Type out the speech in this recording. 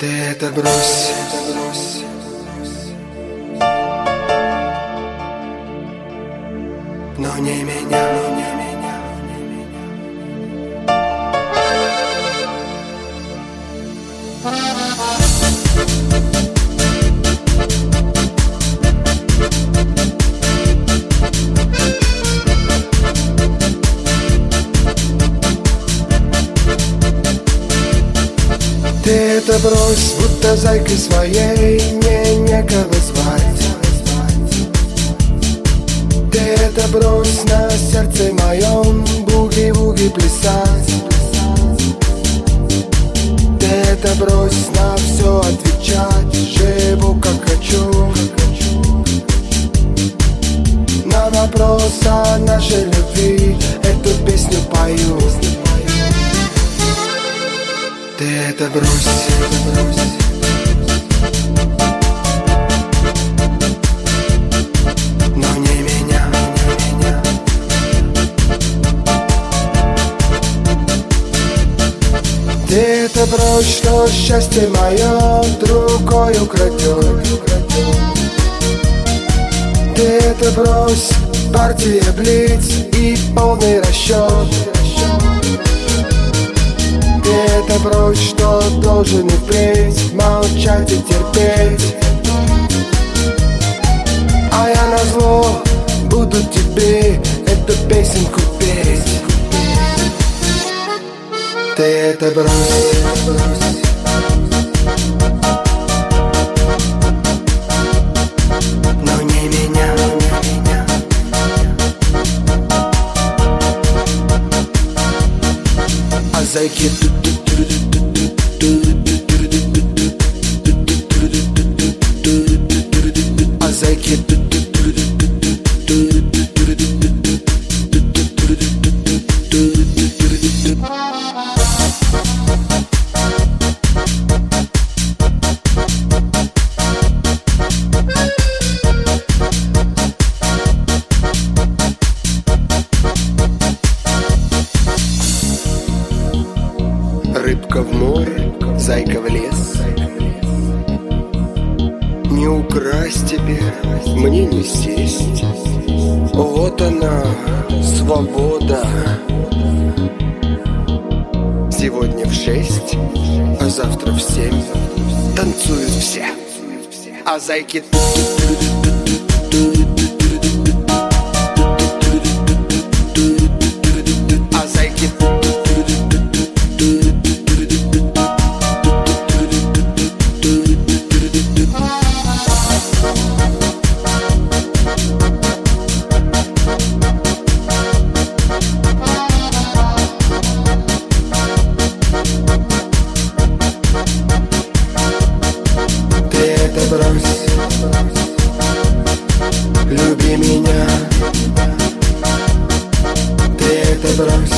Ты это брось, но не меня, но не меня. Ты это брось, будто зайкой своей мне некого звать. Ты это брось, на сердце моем буги-вуги плясать. Ты это брось, на все отвечать, живу как хочу. На вопрос о нашей любви эту песню пою. Ты это брось, но не меня, не меня. Ты это брось, что счастье мое другой украдет. Ты это брось, партия блиц и полный расчет. Ты это брось, что должен и впредь молчать и терпеть. А я назло буду тебе эту песенку петь. Ты это брось, но не меня, не меня. А зайки а зайки рыбка в море, зайка в лес. Не украсть тебе, мне не сесть. Вот она, свобода. Сегодня в 6, а завтра в 7 танцуют все. А зайки а зайки люби меня. Ты это брось.